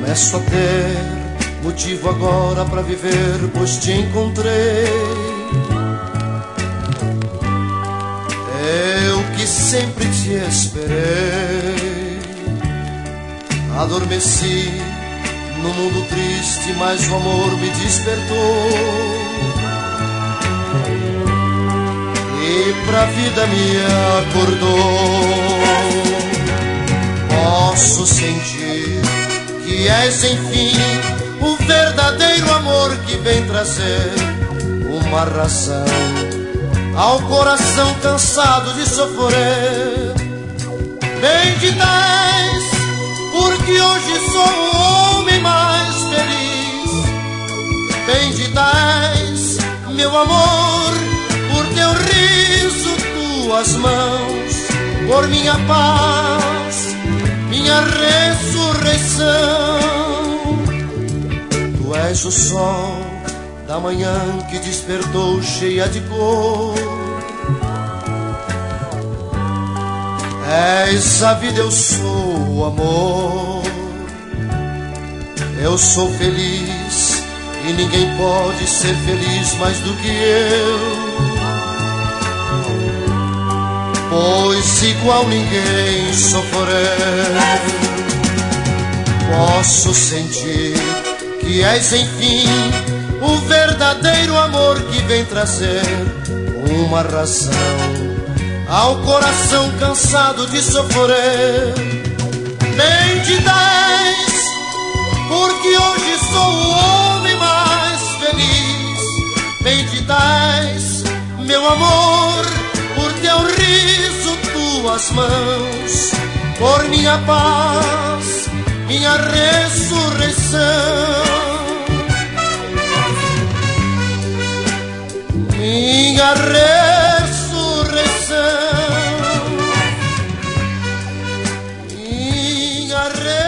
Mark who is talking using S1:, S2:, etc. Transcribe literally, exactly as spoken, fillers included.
S1: Começo a ter motivo agora pra viver, pois te encontrei. Eu que sempre te esperei, adormeci no mundo triste, mas o amor me despertou e pra vida me acordou. Posso sentir que és enfim o verdadeiro amor que vem trazer uma razão ao coração cansado de sofrer. Bendita és, porque hoje sou o homem mais feliz. Bendita és, meu amor, por teu riso, tuas mãos, por minha paz, minha ressurreição. Tu és o sol da manhã que despertou cheia de cor. És a vida, eu sou o amor. Eu sou feliz e ninguém pode ser feliz mais do que eu, pois igual ninguém sofrer. Posso sentir que és enfim o verdadeiro amor que vem trazer uma razão ao coração cansado de sofrer. Bendita és, porque hoje sou o homem mais feliz. Bendita és, meu amor, por teu riso, tuas mãos, por minha paz, minha ressurreição. Minha ressurreição, minha ressurreição.